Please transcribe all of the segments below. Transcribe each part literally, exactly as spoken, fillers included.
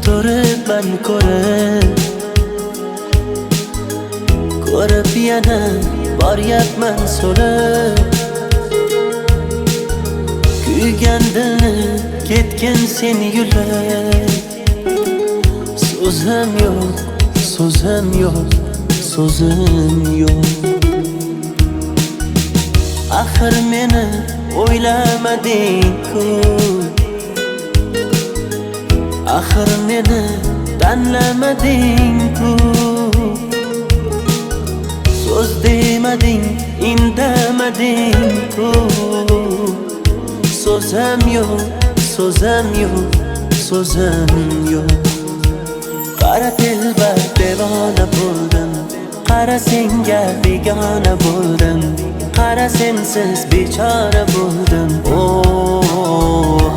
turibman ko'rib Ko'rib yana boryapman so'rib Kuygan dilni ketgan sen yulib So'zim yo'q, so'zim yo'q, so'zim yo'q Axir meni o'ylamading-ku Axir meni tanlamading-ku So'z demading, indamading-ku So'zim yo'q, so'zim yo'q, so'zim yo'q Qara dilbar devona bo'ldim Qara senga begona bo'ldim Qara sensiz bechora bo'ldim oh.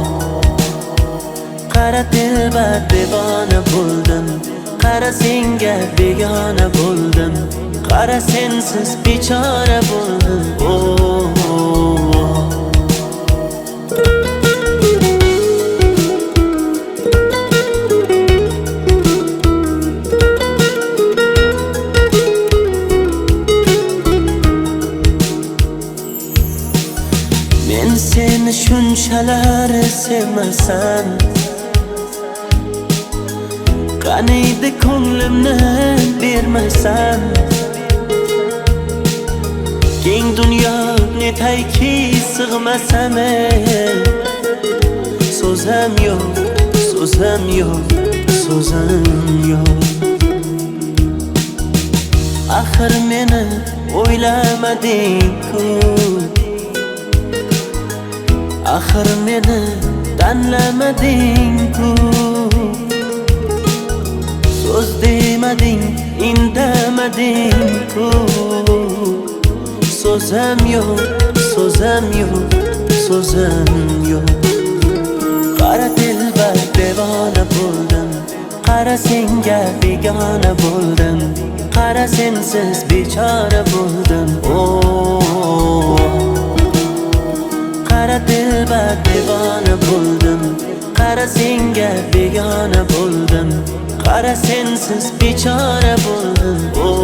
Qara dilbar devona bo'ldim Qara senga begona bo'ldim Qara sensiz bechora bo'ldim oh. Men seni shunchalar sevmasam Qaniydi ko'nglimni bermasam Keng dunyo netayki sig'masam So'zim yo'q, so'zim yo'q, so'zim yo'q Axir meni o'ylamading-ku Axir meni tanlamading-ku So'z demading, indamading-ku So'zim yo'q, so'zim yo'q, so'zim yo'q Qara dilbar devona bo'ldim Qara senga begona bo'ldim Qara sensiz bechora bo'ldim oh. Qara dilbar devona bo'ldim Qara senga begona bo'ldim Qara sensiz bechora bo'ldim oh.